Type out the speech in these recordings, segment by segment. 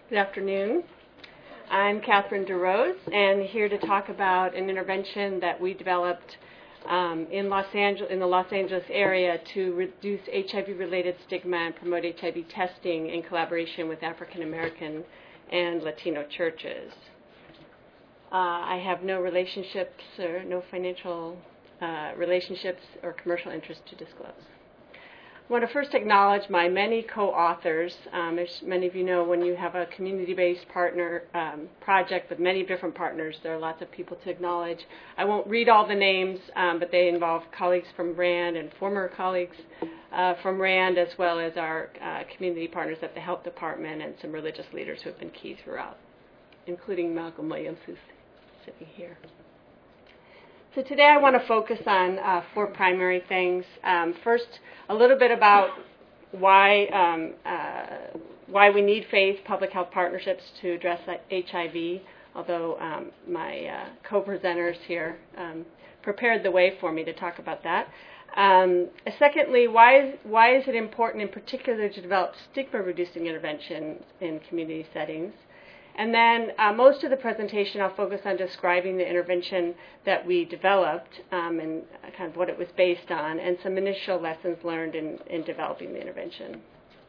Good afternoon. I'm Catherine DeRose, and here to talk about an intervention that we developed in the Los Angeles area to reduce HIV-related stigma and promote HIV testing in collaboration with African American and Latino churches. I have no relationships or no financial relationships or commercial interest to disclose. I want to first acknowledge my many co-authors. As many of you know, when you have a community-based partner project with many different partners, there are lots of people to acknowledge. I won't read all the names, but they involve colleagues from RAND and former colleagues from RAND, as well as our community partners at the Health Department and some religious leaders who have been key throughout, including Malcolm Williams, who's sitting here. So today I want to focus on four primary things. First, a little bit about why we need faith public health partnerships to address HIV, although my co-presenters here prepared the way for me to talk about that. Secondly, why is it important in particular to develop stigma-reducing interventions in community settings? And then most of the presentation I'll focus on describing the intervention that we developed and kind of what it was based on and some initial lessons learned in developing the intervention.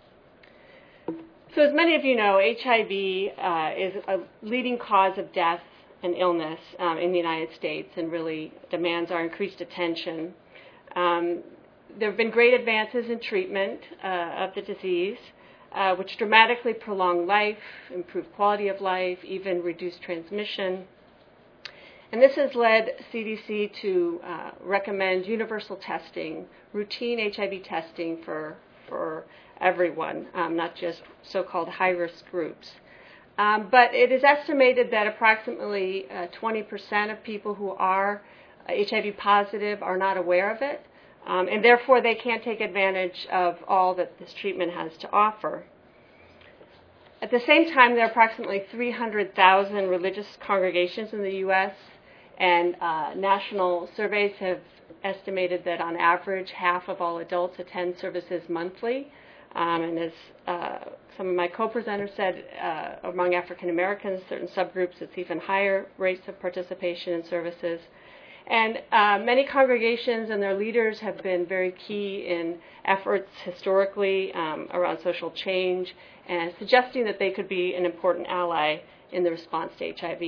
So as many of you know, HIV is a leading cause of death and illness in the United States and really demands our increased attention. There have been great advances in treatment of the disease, which dramatically prolong life, improve quality of life, even reduce transmission. And this has led CDC to recommend universal testing, routine HIV testing for everyone, not just so-called high-risk groups. But it is estimated that approximately 20% of people who are HIV positive are not aware of it. And therefore, they can't take advantage of all that this treatment has to offer. At the same time, there are approximately 300,000 religious congregations in the U.S., and national surveys have estimated that on average, half of all adults attend services monthly. And as some of my co-presenters said, among African Americans, certain subgroups, it's even higher rates of participation in services. And many congregations and their leaders have been very key in efforts historically around social change and suggesting that they could be an important ally in the response to HIV.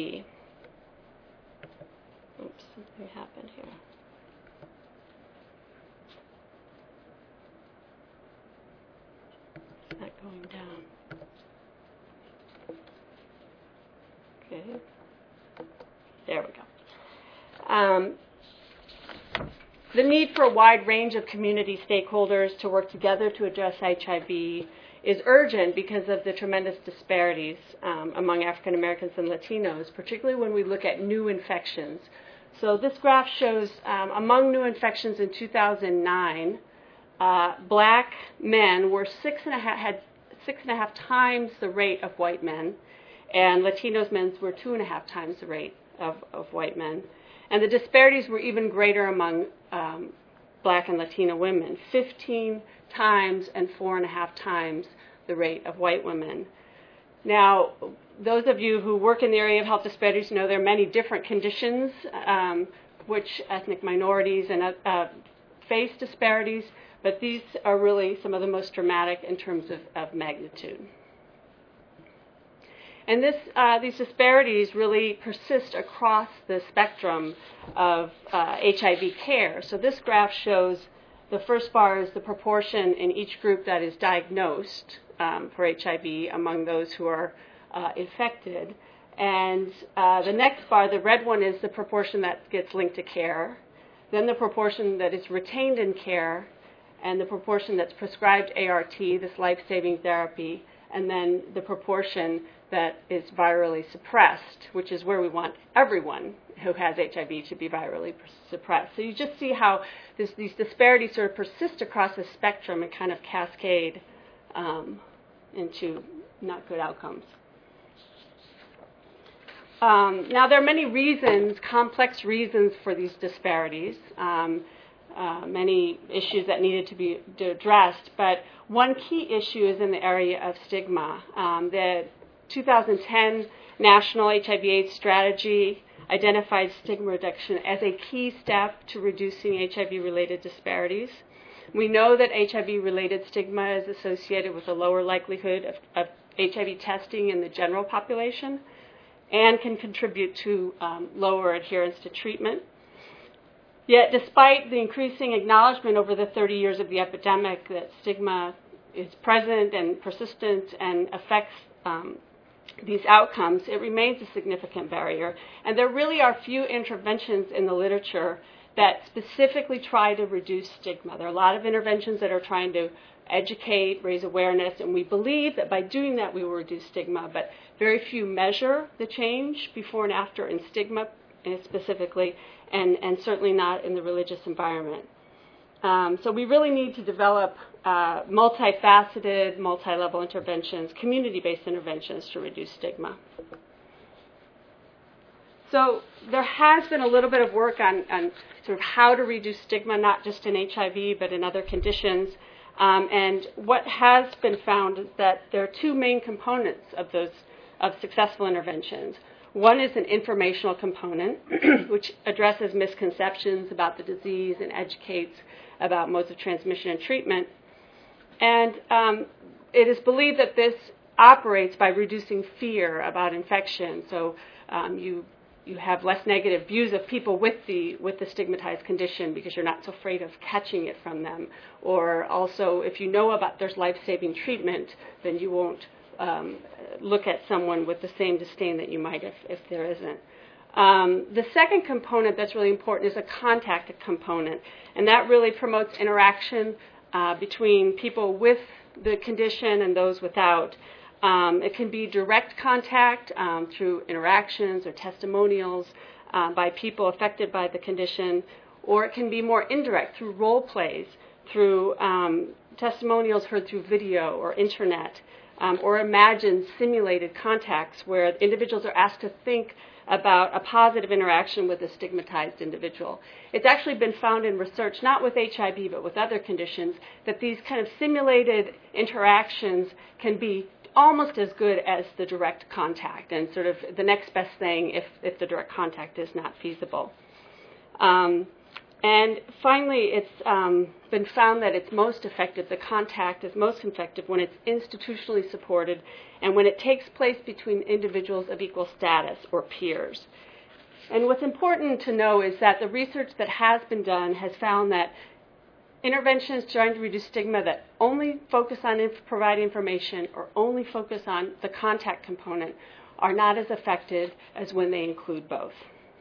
Oops, something happened here. It's not going down. Okay. There we go. The need for a wide range of community stakeholders to work together to address HIV is urgent because of the tremendous disparities among African Americans and Latinos, particularly when we look at new infections. So this graph shows among new infections in 2009, black men were had 6.5 times the rate of white men, and Latinos men were 2.5 times the rate of white men. And the disparities were even greater among black and Latino women, 15 times and 4.5 times the rate of white women. Now, those of you who work in the area of health disparities know there are many different conditions which ethnic minorities and face disparities, but these are really some of the most dramatic in terms of magnitude. And these disparities really persist across the spectrum of HIV care. So this graph shows the first bar is the proportion in each group that is diagnosed for HIV among those who are infected. And the next bar, the red one, is the proportion that gets linked to care. Then the proportion that is retained in care, and the proportion that's prescribed ART, this life-saving therapy, and then the proportion that is virally suppressed, which is where we want everyone who has HIV to be virally suppressed. So you just see how these disparities sort of persist across the spectrum and kind of cascade into not good outcomes. Now, there are many reasons, complex reasons for these disparities. Many issues that needed to be addressed, but one key issue is in the area of stigma. The 2010 National HIV/AIDS Strategy identified stigma reduction as a key step to reducing HIV-related disparities. We know that HIV-related stigma is associated with a lower likelihood of HIV testing in the general population and can contribute to lower adherence to treatment. Yet, despite the increasing acknowledgement over the 30 years of the epidemic that stigma is present and persistent and affects these outcomes, it remains a significant barrier. And there really are few interventions in the literature that specifically try to reduce stigma. There are a lot of interventions that are trying to educate, raise awareness, and we believe that by doing that we will reduce stigma, but very few measure the change before and after in stigma specifically, and certainly not in the religious environment. So we really need to develop multifaceted, multi-level interventions, community-based interventions to reduce stigma. So there has been a little bit of work on sort of how to reduce stigma, not just in HIV, but in other conditions. And what has been found is that there are two main components of successful interventions. One is an informational component, which addresses misconceptions about the disease and educates about modes of transmission and treatment. And it is believed that this operates by reducing fear about infection. So you have less negative views of people with the stigmatized condition because you're not so afraid of catching it from them. Or also, if you know about there's life-saving treatment, then you won't look at someone with the same disdain that you might if there isn't. The second component that's really important is a contact component, and that really promotes interaction between people with the condition and those without. It can be direct contact through interactions or testimonials by people affected by the condition, or it can be more indirect through role plays, through testimonials heard through video or internet, or imagined simulated contacts where individuals are asked to think about a positive interaction with a stigmatized individual. It's actually been found in research, not with HIV but with other conditions, that these kind of simulated interactions can be almost as good as the direct contact and sort of the next best thing if the direct contact is not feasible. And finally, it's been found that it's most effective, the contact is most effective when it's institutionally supported and when it takes place between individuals of equal status or peers. And what's important to know is that the research that has been done has found that interventions trying to reduce stigma that only focus on providing information or only focus on the contact component are not as effective as when they include both.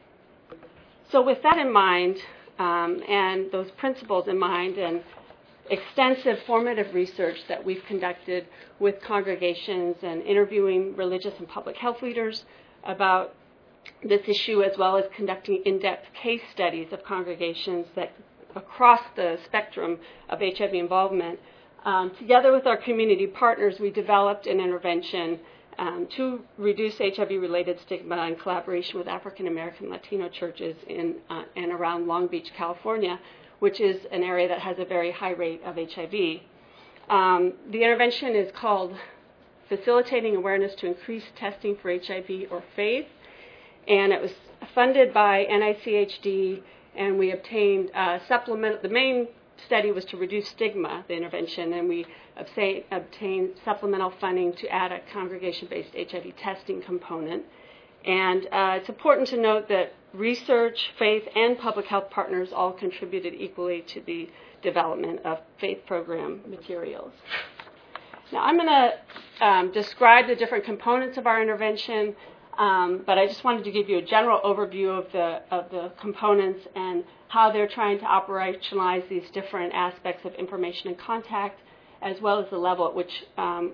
So with that in mind, and those principles in mind, and extensive formative research that we've conducted with congregations and interviewing religious and public health leaders about this issue, as well as conducting in-depth case studies of congregations that across the spectrum of HIV involvement, together with our community partners, we developed an intervention to reduce HIV-related stigma in collaboration with African American Latino churches in and around Long Beach, California, which is an area that has a very high rate of HIV. The intervention is called Facilitating Awareness to Increase Testing for HIV or FAITH, and it was funded by NICHD, and we obtained the main study was to reduce stigma, the intervention, and we obtained supplemental funding to add a congregation-based HIV testing component. And it's important to note that research, faith, and public health partners all contributed equally to the development of faith program materials. Now I'm going to describe the different components of our intervention, but I just wanted to give you a general overview of the components and how they're trying to operationalize these different aspects of information and contact, as well as the level at which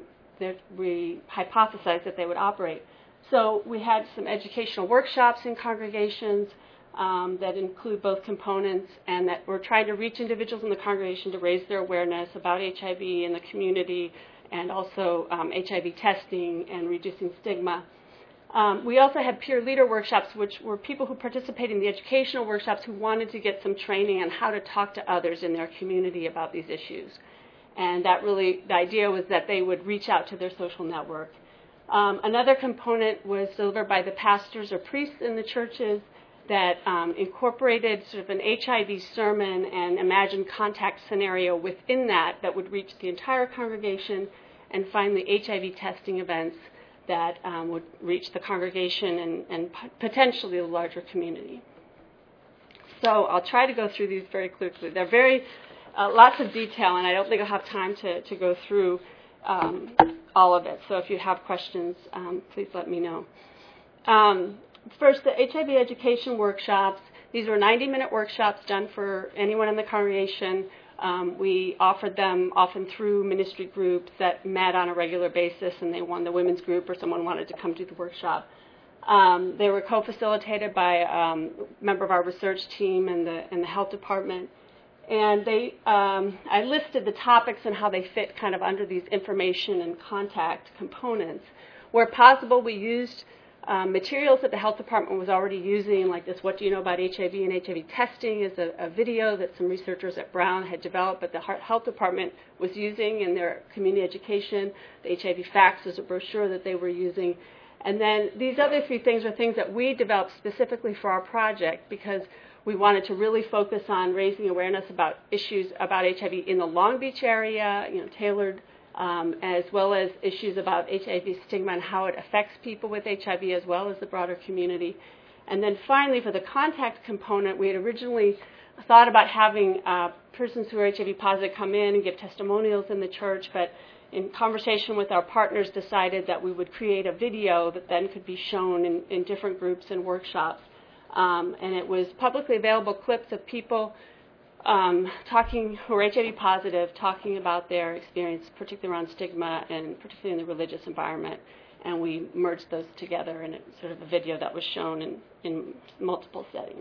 we hypothesized that they would operate. So we had some educational workshops in congregations that include both components, and that we're trying to reach individuals in the congregation to raise their awareness about HIV in the community, and also HIV testing and reducing stigma. We also had peer leader workshops, which were people who participated in the educational workshops who wanted to get some training on how to talk to others in their community about these issues. And that really, the idea was that they would reach out to their social network. Another component was delivered by the pastors or priests in the churches that incorporated sort of an HIV sermon and imagined contact scenario within that would reach the entire congregation, and finally HIV testing events that would reach the congregation and potentially the larger community. So I'll try to go through these very quickly. They're very lots of detail, and I don't think I'll have time to go through all of it. So if you have questions, please let me know. First, the HIV education workshops. These were 90-minute workshops done for anyone in the congregation. We offered them often through ministry groups that met on a regular basis, and they won the women's group or someone wanted to come do the workshop. They were co-facilitated by a member of our research team and the health department. And I listed the topics and how they fit kind of under these information and contact components. Where possible, we used materials that the health department was already using, like this "What Do You Know About HIV and HIV Testing" is a video that some researchers at Brown had developed, but the health department was using in their community education. The HIV Facts was a brochure that they were using. And then these other three things are things that we developed specifically for our project because we wanted to really focus on raising awareness about issues about HIV in the Long Beach area, tailored, as well as issues about HIV stigma and how it affects people with HIV as well as the broader community. And then finally, for the contact component, we had originally thought about having persons who are HIV positive come in and give testimonials in the church, but in conversation with our partners decided that we would create a video that then could be shown in different groups and workshops. And it was publicly available clips of people talking who are HIV positive, talking about their experience, particularly around stigma and particularly in the religious environment. And we merged those together in sort of a video that was shown in multiple settings.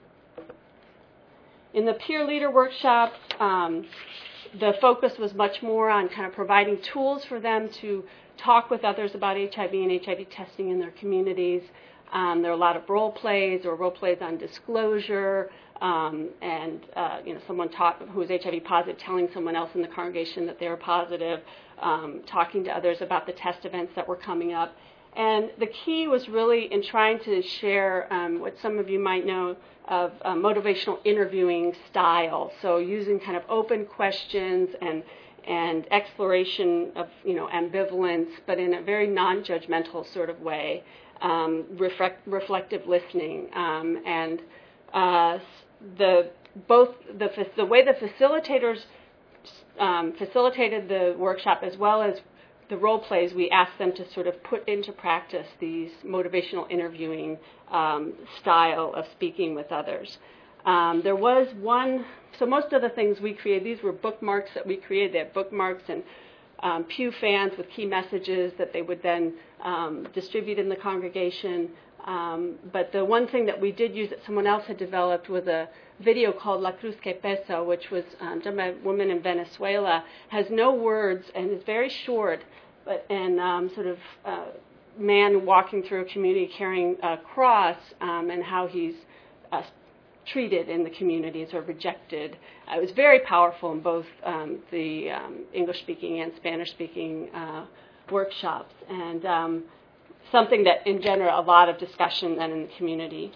In the peer leader workshops, the focus was much more on kind of providing tools for them to talk with others about HIV and HIV testing in their communities. There are a lot of role plays on disclosure, someone who is HIV positive telling someone else in the congregation that they're positive, talking to others about the test events that were coming up. And the key was really in trying to share what some of you might know of motivational interviewing style. So using kind of open questions and exploration of ambivalence, but in a very non-judgmental sort of way. Reflective listening, and the way the facilitators facilitated the workshop as well as the role plays, we asked them to sort of put into practice these motivational interviewing style of speaking with others. There was one, so most of the things we created, these were bookmarks that we created. They had bookmarks and pew fans with key messages that they would then distribute in the congregation. But the one thing that we did use that someone else had developed was a video called La Cruz que Pesa, which was done by a woman in Venezuela, has no words and is very short, sort of man walking through a community carrying a cross and how he's treated in the communities or rejected. It was very powerful in both the English-speaking and Spanish-speaking workshops, and something that engendered a lot of discussion then in the community.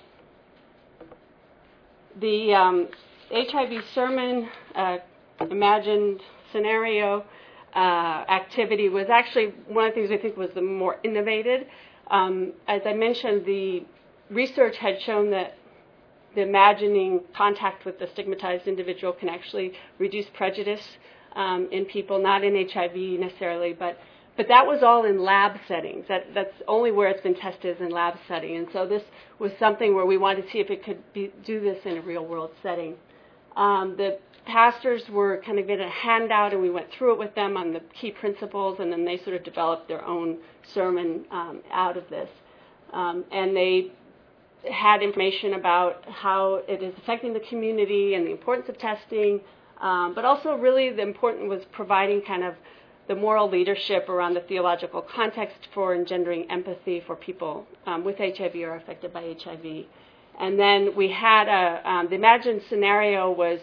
The HIV sermon imagined scenario activity was actually one of the things I think was the more innovative. As I mentioned, the research had shown that the imagining contact with the stigmatized individual can actually reduce prejudice in people, not in HIV necessarily, but that was all in lab settings. That's only where it's been tested is in lab setting. And so this was something where we wanted to see if it could do this in a real-world setting. The pastors were kind of given a handout, and we went through it with them on the key principles, and then they sort of developed their own sermon out of this. And they had information about how it is affecting the community and the importance of testing, but also really the important was providing kind of the moral leadership around the theological context for engendering empathy for people with HIV or affected by HIV. And then we had the imagined scenario was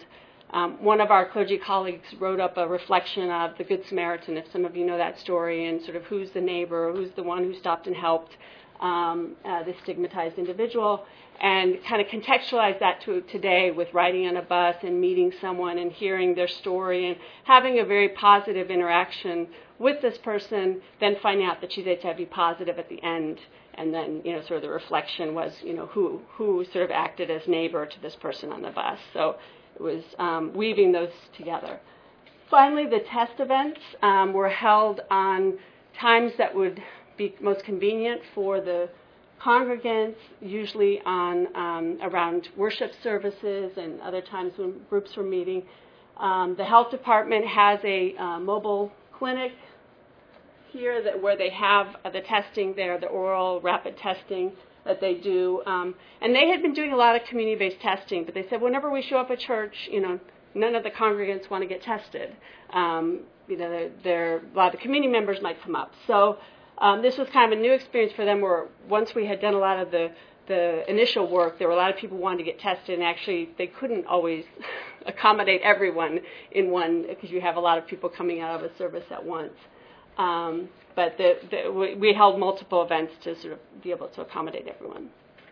One of our clergy colleagues wrote up a reflection of the Good Samaritan, if some of you know that story, and sort of who's the neighbor, who's the one who stopped and helped this stigmatized individual, and kind of contextualize that to today with riding on a bus and meeting someone and hearing their story and having a very positive interaction with this person, then finding out that she's HIV positive at the end. And then, sort of the reflection was, who sort of acted as neighbor to this person on the bus. So it was weaving those together. Finally, the test events were held on times that would be most convenient for the congregants, usually on around worship services and other times when groups were meeting. The health department has a mobile clinic here where they have the testing there, the oral rapid testing that they do. And they had been doing a lot of community-based testing, but they said whenever we show up at church, none of the congregants want to get tested. A lot of the community members might come up. So this was kind of a new experience for them where once we had done a lot of the initial work, there were a lot of people who wanted to get tested, and actually they couldn't always accommodate everyone in one because you have a lot of people coming out of a service at once. But we held multiple events to sort of be able to accommodate everyone.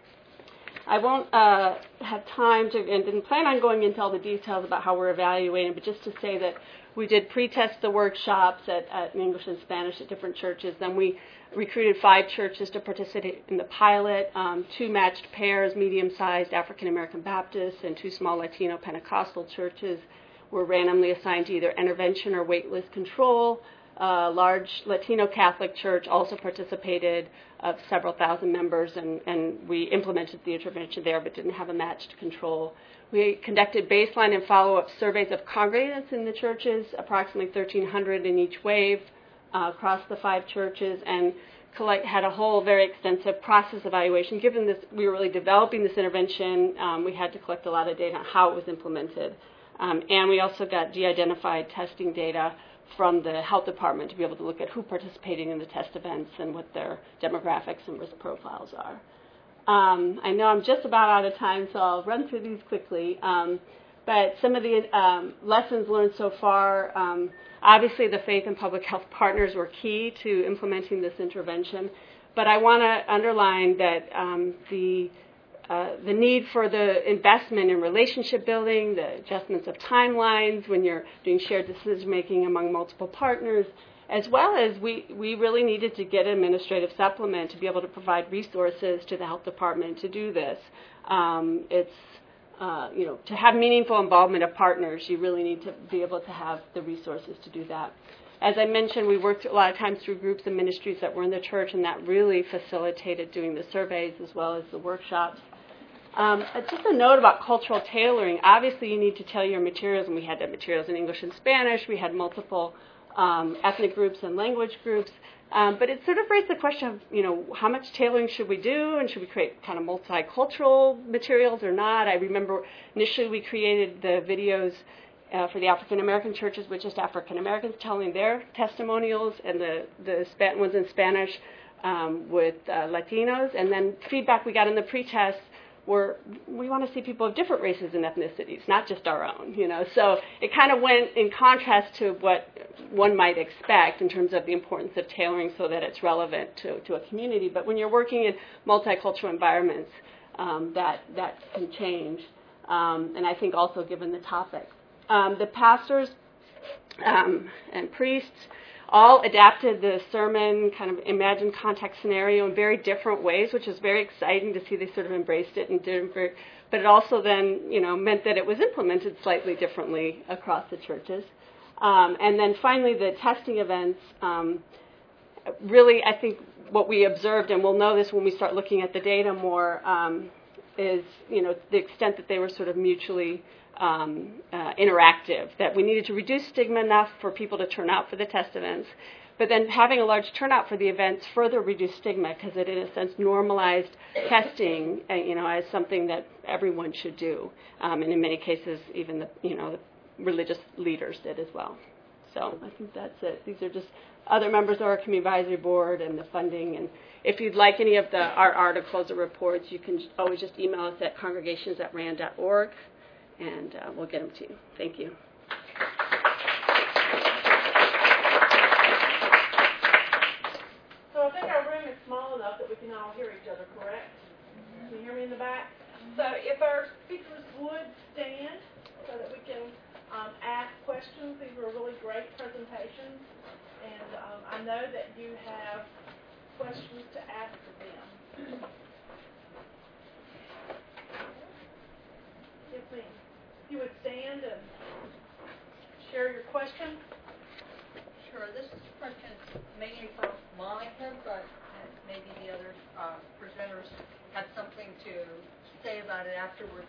I won't have time to, and didn't plan on going into all the details about how we're evaluating, but just to say that we did pre-test the workshops at English and Spanish at different churches. Then we recruited 5 churches to participate in the pilot, 2 matched pairs, medium-sized African-American Baptists, and 2 small Latino Pentecostal churches were randomly assigned to either intervention or waitlist control. A large Latino Catholic church also participated of several thousand members, and we implemented the intervention there but didn't have a matched control. We conducted baseline and follow-up surveys of congregants in the churches, approximately 1,300 in each wave across the 5 churches, and had a whole very extensive process evaluation. Given this, we were really developing this intervention, we had to collect a lot of data on how it was implemented. And we also got de-identified testing data from the health department to be able to look at who participating in the test events and what their demographics and risk profiles are. I know I'm just about out of time, so I'll run through these quickly. But some of the lessons learned so far, obviously the faith and public health partners were key to implementing this intervention. But I want to underline that the need for the investment in relationship building, the adjustments of timelines when you're doing shared decision-making among multiple partners, as well as we really needed to get an administrative supplement to be able to provide resources to the health department to do this. To have meaningful involvement of partners, you really need to be able to have the resources to do that. As I mentioned, we worked a lot of times through groups and ministries that were in the church, and that really facilitated doing the surveys as well as the workshops. Just a note about cultural tailoring. Obviously, you need to tailor your materials, and we had the materials in English and Spanish. We had multiple ethnic groups and language groups. But it sort of raised the question of, how much tailoring should we do, and should we create kind of multicultural materials or not? I remember initially we created the videos for the African American churches with just African Americans telling their testimonials, and the ones in Spanish with Latinos. And then feedback we got in the pre-test were, we want to see people of different races and ethnicities, not just our own, So it kind of went in contrast to what one might expect in terms of the importance of tailoring so that it's relevant to a community. But when you're working in multicultural environments, that can change. And I think also given the topic. The pastors and priests all adapted the sermon, kind of imagined context scenario in very different ways, which is very exciting to see. They sort of embraced it and but it also then, meant that it was implemented slightly differently across the churches. And then finally, the testing events, really, I think what we observed, and we'll know this when we start looking at the data more, is, the extent that they were sort of mutually interactive, that we needed to reduce stigma enough for people to turn out for the test events, but then having a large turnout for the events further reduced stigma because it, in a sense, normalized testing, as something that everyone should do, and in many cases, even the religious leaders did as well. So I think that's it. These are just other members of our community advisory board and the funding. And if you'd like any of our articles or reports, you can always just email us at congregations@rand.org. and we'll get them to you. Thank you. So I think our room is small enough that we can all hear each other, correct? Can you hear me in the back? So if our speakers would stand so that we can ask questions. These were really great presentations, and I know that you have questions to ask of them. Yes, ma'am. If you would stand and share your question. Sure. This question is mainly for Monica, but maybe the other presenters have something to say about it afterwards.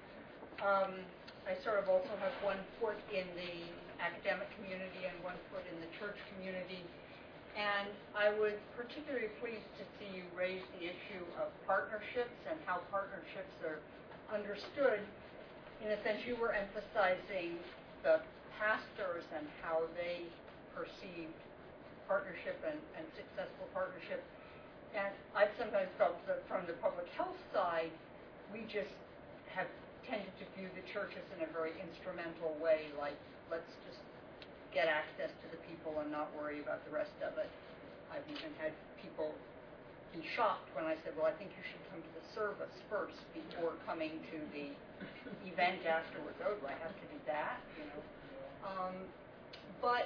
I sort of also have one foot in the academic community and one foot in the church community. And I was particularly pleased to see you raise the issue of partnerships and how partnerships are understood. In a sense, you were emphasizing the pastors and how they perceive partnership and successful partnership. And I've sometimes felt that from the public health side, we just have tended to view the churches in a very instrumental way, like let's just get access to the people and not worry about the rest of it. I've even had people be shocked when I said, well, I think you should come to the service first before coming to the event afterwards. Oh, do I have to do that? You know. But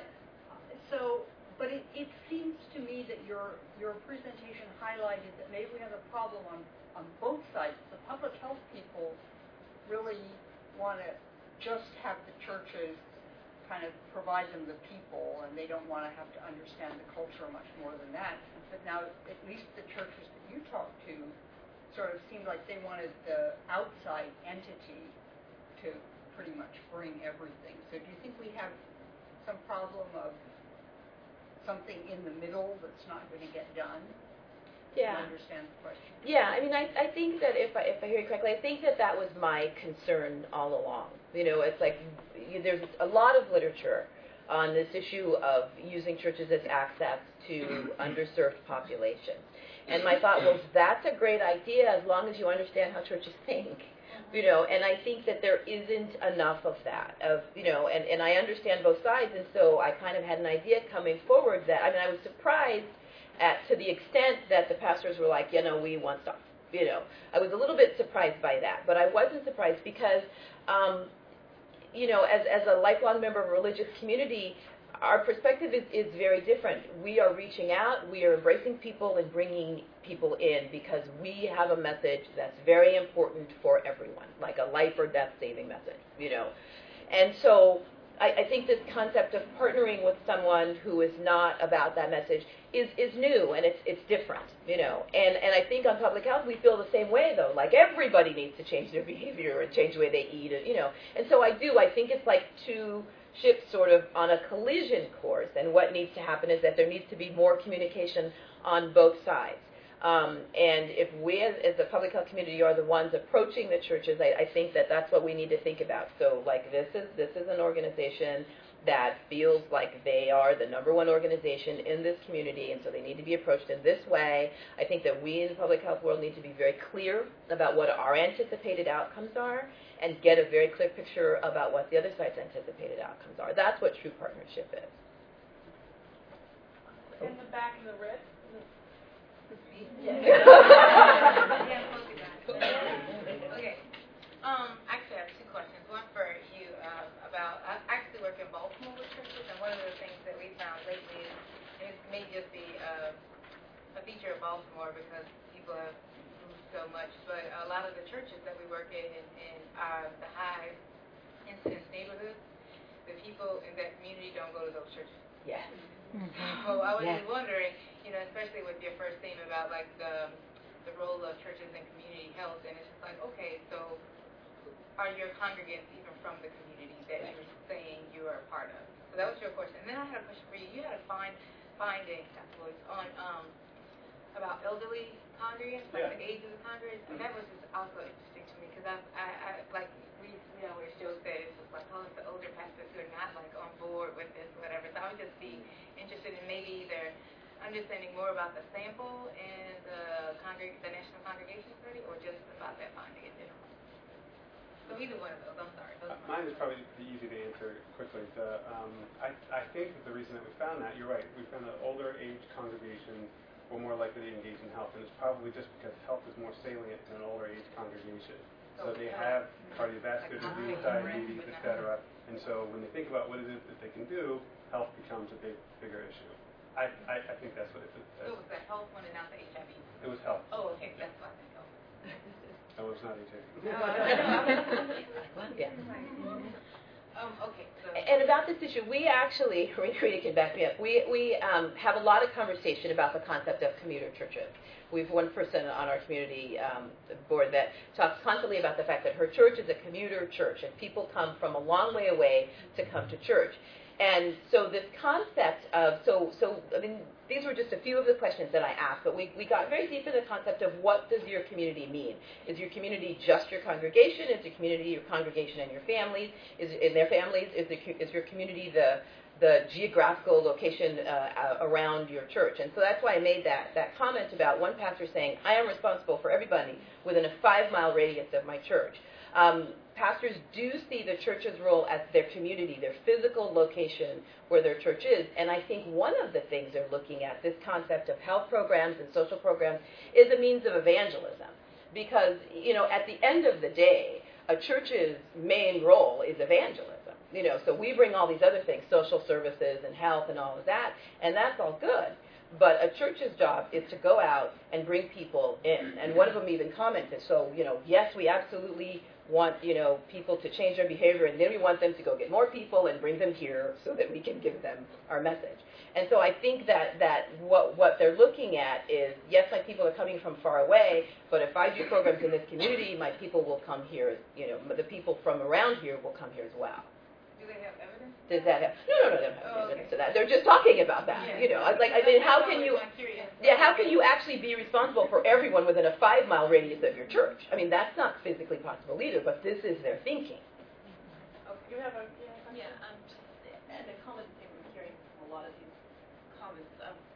it seems to me that your presentation highlighted that maybe we have a problem on both sides. The public health people really want to just have the churches kind of provide them the people, and they don't want to have to understand the culture much more than that. But now, at least the churches that you talk to sort of seemed like they wanted the outside entity to pretty much bring everything. So do you think we have some problem of something in the middle that's not going to get done? Yeah. I understand the question. Yeah, I mean, I think that if I hear you correctly, I think that was my concern all along. You know, it's like there's a lot of literature on this issue of using churches as access to underserved populations. And my thought was, that's a great idea as long as you understand how churches think. You know, and I think that there isn't enough of that, and I understand both sides, and so I kind of had an idea coming forward that, I mean, I was surprised to the extent that the pastors were like, we want stuff. I was a little bit surprised by that, but I wasn't surprised because, as a lifelong member of a religious community, our perspective is very different. We are reaching out, we are embracing people and bringing people in because we have a message that's very important for everyone, like a life or death saving message, And so I think this concept of partnering with someone who is not about that message is new, and it's different, And I think on public health we feel the same way, though. Like, everybody needs to change their behavior and change the way they eat, And so I think it's like two ships sort of on a collision course, and what needs to happen is that there needs to be more communication on both sides. And if we as the public health community are the ones approaching the churches, I think that that's what we need to think about. So, like, this is an organization that feels like they are the number one organization in this community, and so they need to be approached in this way. I think that we in the public health world need to be very clear about what our anticipated outcomes are and get a very clear picture about what the other side's anticipated outcomes are. That's what true partnership is. In the back in the red. Okay. Actually, I have two questions. One for you about, I actually work in Baltimore with churches, and one of the things that we found lately is, it may just be a feature of Baltimore because people have moved so much, but a lot of the churches that we work in the high incidence neighborhoods, the people in that community don't go to those churches. Yes. So I was just wondering, especially with your first theme about like the role of churches in community health, and it's just like, okay, so are your congregants even from the community that you're saying you are a part of? So that was your question. And then I had a question for you. You had a finding on about elderly congregants, like the age of the congregants, and that was just also interesting to me because I like we always joke that it's just like, oh, it's the older pastors who are not like on board with this, whatever. So I would just be interested in maybe either understanding more about the sample in the National Congregation Study, or just about that finding in general. So either one of those, I'm sorry. Those Mine is probably the easy to answer quickly. I think that the reason that we found that, you're right, we found that older age congregations were more likely to engage in health, and it's probably just because health is more salient in an older age congregation. So they have cardiovascular disease, diabetes, etc. And so when they think about what it is that they can do, health becomes a bigger issue. I think that's what it is. So it was the health one and not the HIV? It was health. Oh, okay, that's what I think. No, it's not HIV. Yeah. Okay, so. And about this issue, we actually, Rita can back me up, we have a lot of conversation about the concept of commuter churches. We have one person on our community board that talks constantly about the fact that her church is a commuter church, and people come from a long way away to come to church. And so this concept of, I mean, these were just a few of the questions that I asked, but we got very deep in the concept of what does your community mean? Is your community just your congregation? Is your community your congregation and your families? In their families? Is your community the geographical location around your church? And so that's why I made that comment about one pastor saying, I am responsible for everybody within a 5-mile radius of my church. Pastors do see the church's role as their community, their physical location where their church is. And I think one of the things they're looking at, this concept of health programs and social programs, is a means of evangelism. Because, at the end of the day, a church's main role is evangelism. So we bring all these other things, social services and health and all of that, and that's all good. But a church's job is to go out and bring people in. And one of them even commented, yes, we absolutely want, people to change their behavior, and then we want them to go get more people and bring them here so that we can give them our message. And so I think that what they're looking at is, yes, my people are coming from far away, but if I do programs in this community, my people will come here, the people from around here will come here as well. Do they have evidence? Does that have? No, they don't have evidence to that. They're just talking about that. How can you? Yeah, how can you actually be responsible for everyone within a 5-mile radius of your church? I mean, that's not physically possible either. But this is their thinking. You have a and a common thing we're hearing from a lot of these comments.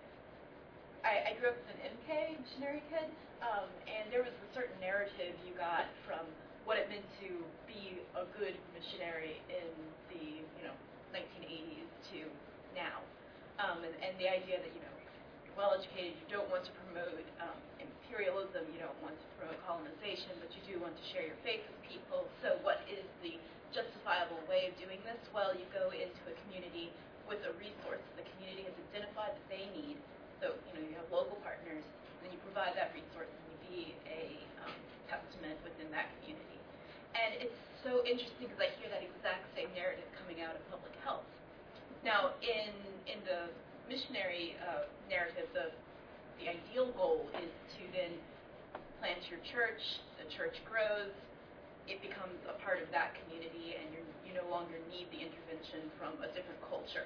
I grew up as an MK missionary kid, and there was a certain narrative you got from what it meant to be a good missionary in the 1980s to now, and the idea that you're well educated, you don't want to promote imperialism, you don't want to promote colonization, but you do want to share your faith with people. So what is the justifiable way of doing this? Well, you go into a community with a resource that the community has identified that they need. So you have local partners, and then you provide that resource, and you be a testament within that community. And it's so interesting because I hear that exact same narrative coming out of public health. Now, in the missionary narrative, the ideal goal is to then plant your church, the church grows, it becomes a part of that community, and you no longer need the intervention from a different culture.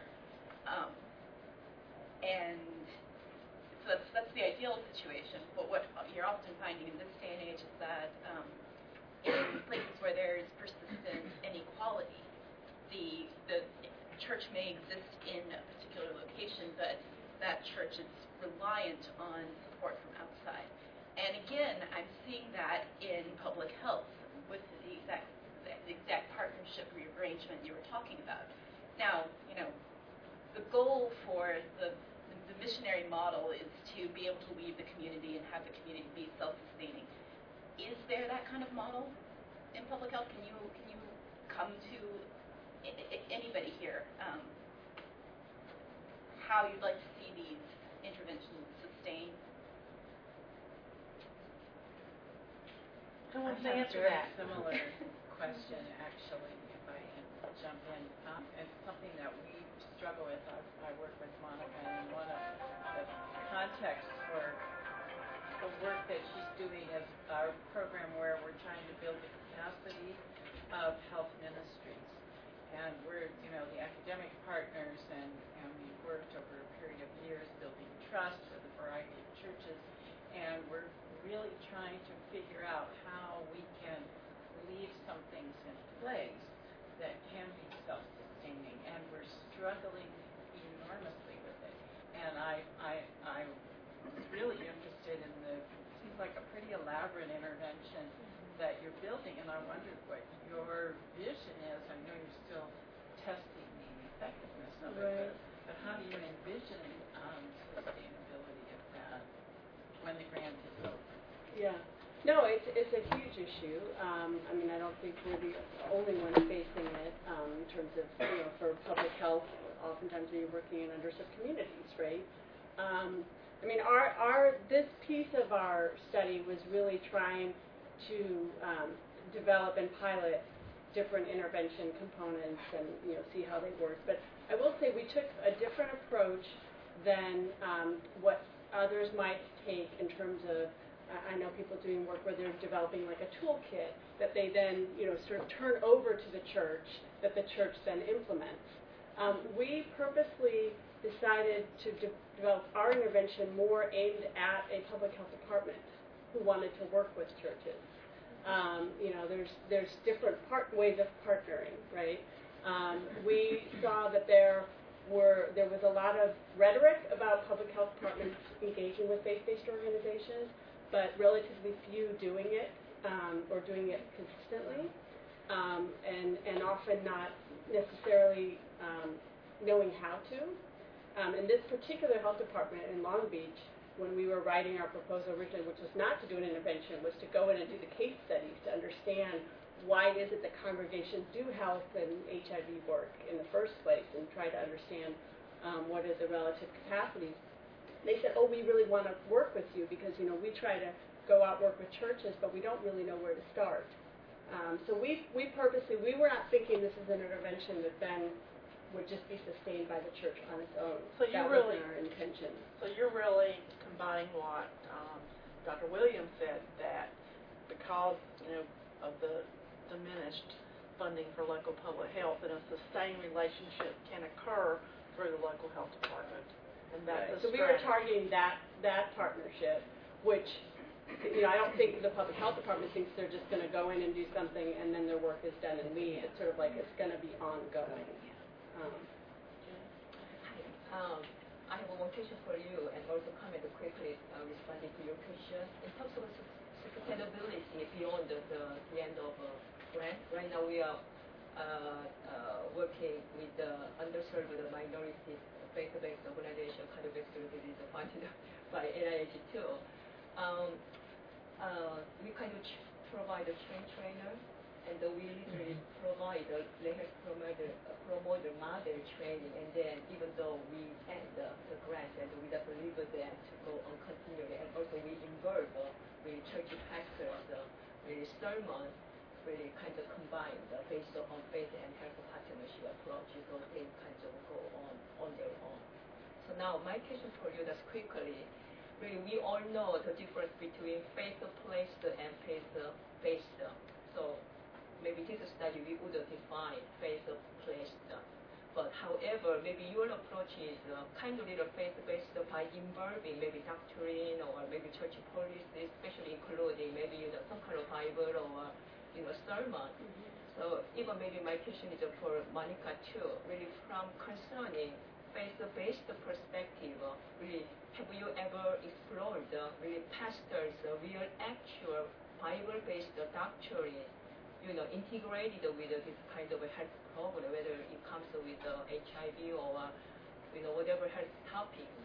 And so that's the ideal situation. But what you're often finding in this day and age is that in places where there is persistent inequality, the church may exist in a particular location, but that church is reliant on support from outside. And again, I'm seeing that in public health with the exact partnership arrangement you were talking about. Now, the goal for the missionary model is to be able to leave the community and have the community be self-sustaining. Is there that kind of model in public health? Can you come to anybody here how you'd like to see these interventions sustained? Who wants to answer that? Similar question, actually, if I can jump in. It's something that we struggle with. I work with Monica, and one of the contexts for the work that she's doing is our program where we're trying to build the capacity of health ministries. And we're, the academic partners, and we've worked over a period of years building trust with a variety of churches, and we're really trying to figure out how we can leave some things in place that can be self-sustaining, and we're struggling enormously with it. And I was really interested in seems like a pretty elaborate intervention that you're building, and I wondered what your rant is over. Yeah. No, it's a huge issue. I mean, I don't think we're the only ones facing it in terms of, for public health. Oftentimes you're working in underserved communities, right? I mean, this piece of our study was really trying to develop and pilot different intervention components and see how they work. But I will say we took a different approach than what others might take in terms of. I know people doing work where they're developing like a toolkit that they then sort of turn over to the church that the church then implements. We purposely decided to develop our intervention more aimed at a public health department who wanted to work with churches. There's different ways of partnering, right? We saw that there was a lot of rhetoric about public health departments engaging with faith-based organizations, but relatively few doing it or doing it consistently, and often not necessarily knowing how to. In this particular health department in Long Beach, when we were writing our proposal originally, which was not to do an intervention, was to go in and do the case studies to understand why is it that congregations do health and HIV work in the first place and try to understand what are the relative capacities. They said, oh, we really want to work with you because, we try to go out work with churches, but we don't really know where to start. So we purposely, we were not thinking this is an intervention that then would just be sustained by the church on its own. So that wasn't our intention. So you're really combining what Dr. Williams said, that because, of the diminished funding for local public health, that a sustained relationship can occur through the local health department. And that's So we were targeting that partnership, which I don't think the public health department thinks they're just going to go in and do something and then their work is done and leave. It's sort of like it's going to be ongoing. I have one question for you and also comment quickly responding to your question. In terms of sustainability beyond the end of grant, right now we are working with underserved minorities faith-based organization, cardiovascular disease funded by NIH too. We kind of provide a trainer, and we literally provide they have promote model training, and then even though we end the grant, and we just leave them to go on continually, and also we involve with church pastors, with sermons, really kind of combined based on faith and health partnership approach, so they kind of go on their own. So now my question for you just quickly, really we all know the difference between faith-placed and faith-based. So maybe this study we would define faith-placed. But however, maybe your approach is kind of little faith-based by involving maybe doctrine or maybe church policy, especially including maybe some kind of Bible or sermon. So even maybe my question is for Monica too, really from concerning faith-based perspective, really have you ever explored really pastors' real actual Bible-based doctrine, integrated with this kind of a health problem, whether it comes with HIV or whatever health topics.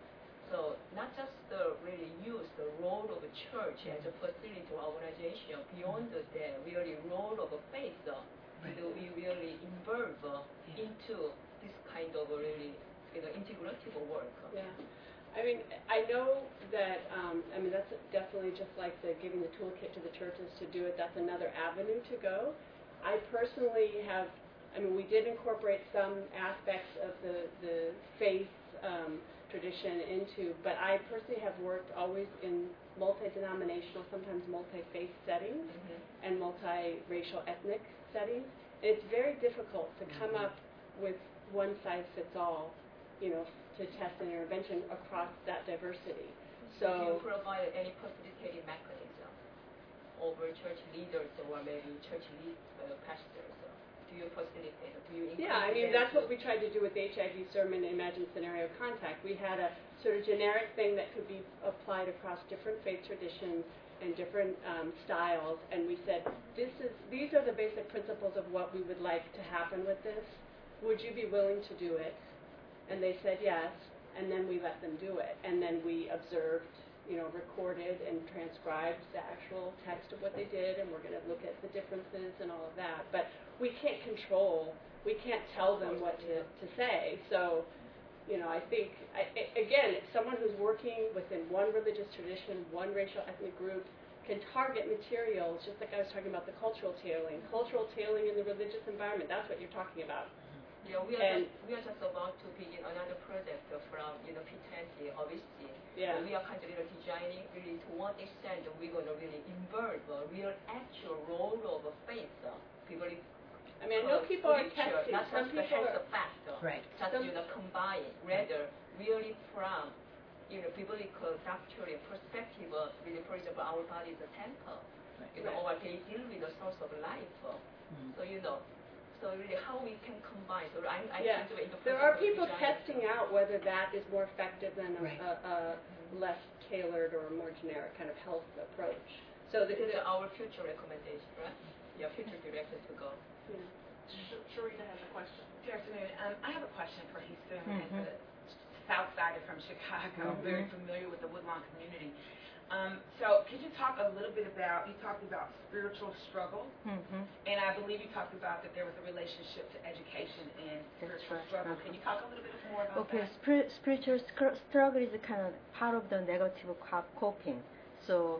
So not just really use the role of a church as a facility organization, beyond that, really role of faith, we really involve into this kind of really integrative work. Yeah. I mean, I know that, that's definitely just like giving the toolkit to the churches to do it. That's another avenue to go. I personally have, we did incorporate some aspects of the faith tradition into, but I personally have worked always in multi-denominational, sometimes multi-faith settings, and multi-racial ethnic settings. It's very difficult to come up with one-size-fits-all, to test an intervention across that diversity. So do you provide any facilitating mechanism over church leaders or maybe church pastors? Do you facilitate? Do you encourage that's what we tried to do with the HIV Sermon Imagine Scenario Contact. We had a sort of generic thing that could be applied across different faith traditions and different styles, and we said, these are the basic principles of what we would like to happen with this. Would you be willing to do it? And they said yes, and then we let them do it. And then we observed recorded and transcribed the actual text of what they did, and we're going to look at the differences and all of that. But we can't tell them what to say. So, I think, again, someone who's working within one religious tradition, one racial ethnic group, can target materials, just like I was talking about the cultural tailoring in the religious environment. That's what you're talking about. Yeah, we are just about to begin another project from P20 obviously. Yeah. We are kind of designing really to what extent we're going to really involve a real actual role of faith. People. I mean, I know people are testing. Not Some just the people health are factor. Right. Just combine, rather really from biblical doctrinal perspective. Really, for example, our body is a temple. Or they deal with the source of life. So So really, how we can combine? So there are people testing out whether that is more effective than a less tailored or more generic kind of health approach. So this is our future recommendation, right? Yeah, future direction to go. Yeah. Sharita has a question. Good afternoon. I have a question for Houston and for the South Side from Chicago. I'm very familiar with the Woodlawn community. So could you talk a little bit about, you talked about spiritual struggle, and I believe you talked about that there was a relationship to education and spiritual struggle. Can you talk a little bit more about that? Spiritual struggle is kind of part of the negative coping. So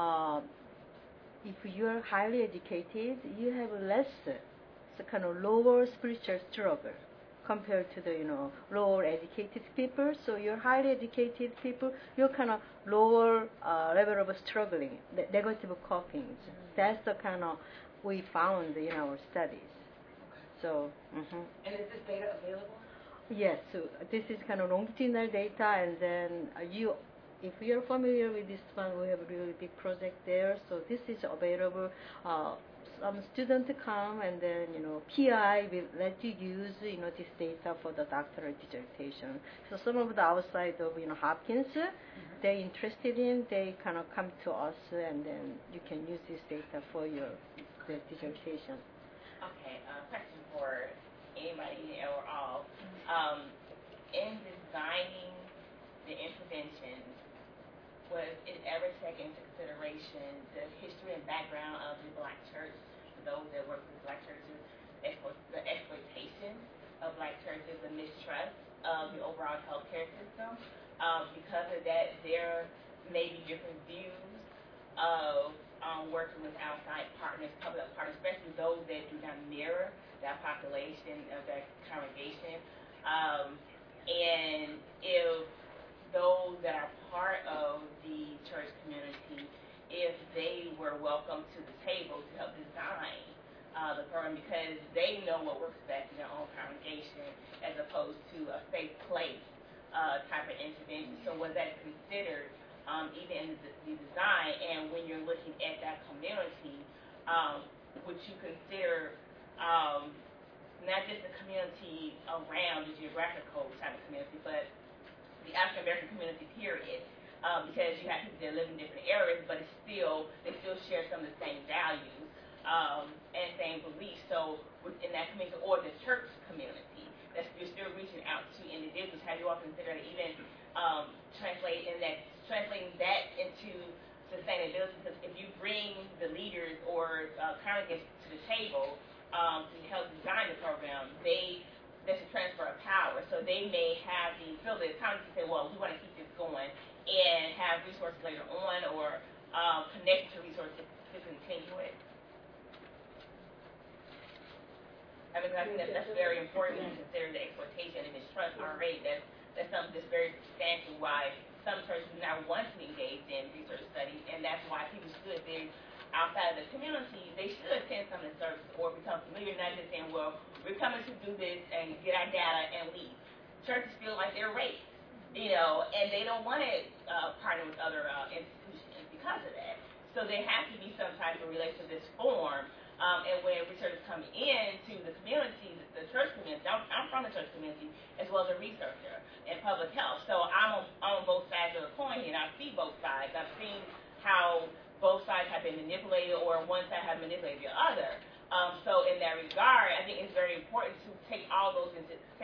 if you're highly educated, you have less kind of lower spiritual struggle compared to the lower educated people. So you're highly educated people, you're kind of lower level of struggling, the negative coping. That's the kind of we found in our studies. So. And is this data available? Yes. So this is kind of longitudinal data, and then if you're familiar with this one, we have a really big project there. So this is available. Some students come, and then PI will let you use this data for the doctoral dissertation. So some of the outside of Hopkins, they're interested in, they kind of come to us, and then you can use this data for your dissertation. Okay, question for anybody or all. In designing the interventions, was it ever taken into consideration the history and background of the Black church, for those that work with Black churches, the exploitation of Black churches, the mistrust of the overall healthcare system? Because of that, there may be different views of working with outside partners, public partners, especially those that do not mirror that population of that congregation. And if those that are part of the church community, if they were welcome to the table to help design the program, because they know what works best in their own congregation as opposed to a faith place type of intervention. So was that considered even in the design? And when you're looking at that community, would you consider not just the community around the geographical type of community, but the African American community, period, because you have people that live in different areas, but they still share some of the same values and same beliefs. So within that community, or the church community, that you're still reaching out to individuals. Have you all considered even translating that into sustainability? Because if you bring the leaders or congregants to the table to help design the program, there's a transfer of power. So they may have the ability to say, well, we want to keep this going and have resources later on, or connect to resources to continue it. I mean, I think that's very important to consider the exploitation and mistrust already. That's something that's very substantial why some churches do not want to engage in research studies, and that's why people should, if they're outside of the community, they should attend some of the services or become familiar, not just saying, well, we're coming to do this and get our data and leave. Churches feel like they're raped, and they don't want to partner with other institutions because of that. So there has to be some type of relationship that's formed. And when researchers come into the community, the church community, I'm from the church community as well as a researcher in public health. So I'm on both sides of the coin here, and I see both sides. I've seen how both sides have been manipulated, or one side has manipulated the other. So in that regard, I think it's very important to take all those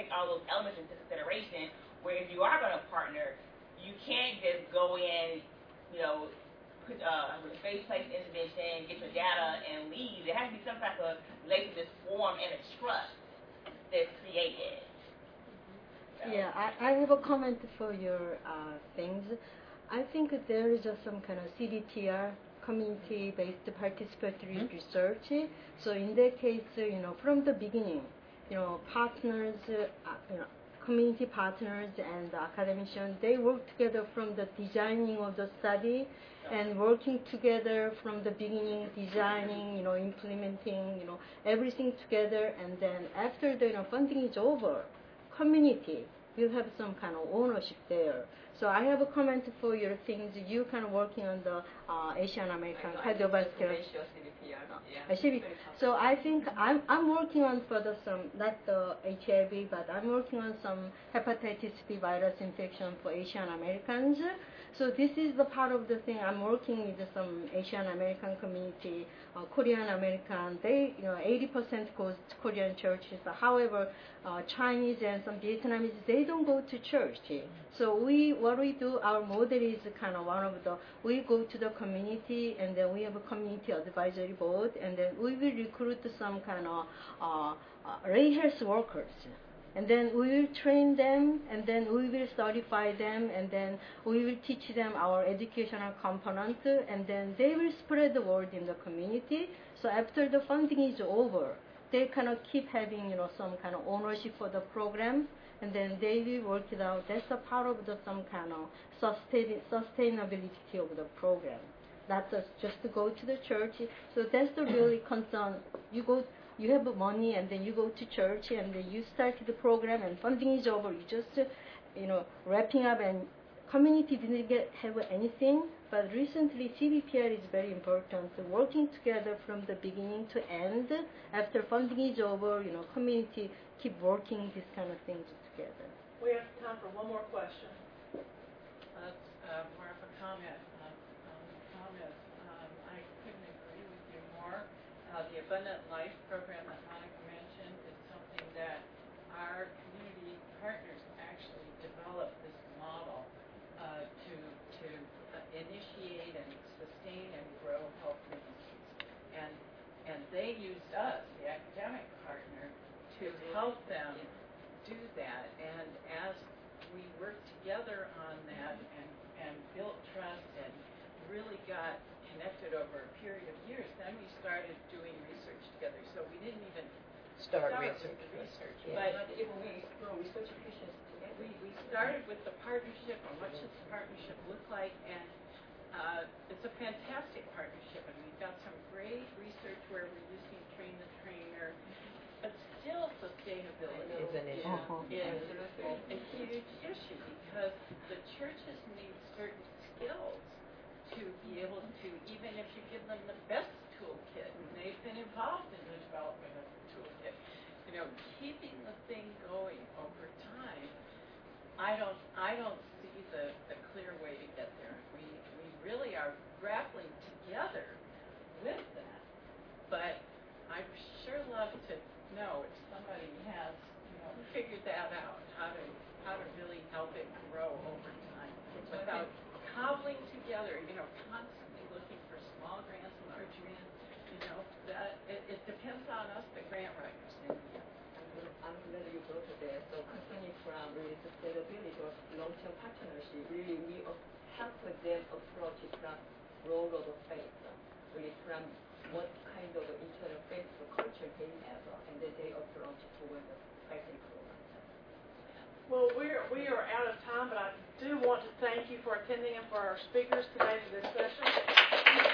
elements into consideration. Where if you are going to partner, you can't just go in put with a face-to-face intervention, get your data, and leave. There has to be some type of relationship that's formed and a trust that's created. So. Yeah, I have a comment for your things. I think there is some kind of CDTR, community-based participatory research. So in that case, from the beginning, partners, community partners and academicians, they work together from the designing of the study and working together from the beginning, designing, implementing, everything together. And then after the funding is over, community will have some kind of ownership there. So I have a comment for your things. You kind of working on the Asian American cardiovascular. So I think I'm working on further some, not the HIV, but I'm working on some hepatitis B virus infection for Asian Americans. So this is the part of the thing. I'm working with some Asian American community, Korean American. They, 80% goes to Korean churches. However, Chinese and some Vietnamese, they don't go to church. So what we do, our model is kind of one of the, we go to the community and then we have a community advisory board and then we will recruit some kind of lay health workers. And then we will train them, and then we will certify them, and then we will teach them our educational component, and then they will spread the word in the community. So after the funding is over, they kind of keep having, some kind of ownership for the program, and then they will work it out. That's a part of the some kind of sustainability of the program. Not just to go to the church. So that's the really concern. You have money and then you go to church and then you start the program and funding is over. You just, wrapping up and community didn't have anything. But recently CDPR is very important. So working together from the beginning to end. After funding is over, community keep working these kind of things together. We have time for one more question. That's more of a comment. I couldn't agree with you more. The Abundant Life program that Monica mentioned is something that our community partners actually developed this model to initiate and sustain and grow health ministries. And they used us, the academic partner, to help them do that. And as we worked together on that and built trust and really got connected over a period of years, then we started doing research together. So we didn't even start with the research. Yeah. But even we research patients together. We started with the partnership and what should the partnership look like, and it's a fantastic partnership, and we've got some great research where we're using train the trainer, but still sustainability is an issue. Is a huge issue because the churches need certain skills to be able to, even if you give them the best toolkit, and they've been involved in the development of the toolkit, keeping the thing going over time, I don't see the clear way to get there. We really are grappling together with that, but I'd sure love to know if somebody has, figured that out, how to really help it grow over time without cobbling together, constantly looking for small grants, large grants, that it depends on us, the grant writers. I'm glad you brought that. So continuing from really sustainability or long-term partnership, really we help them approach from role of faith, really from what kind of internal faith or culture they have, and then they approach toward the practical. Well, we are out of time, but I do want to thank you for attending and for our speakers today for this session.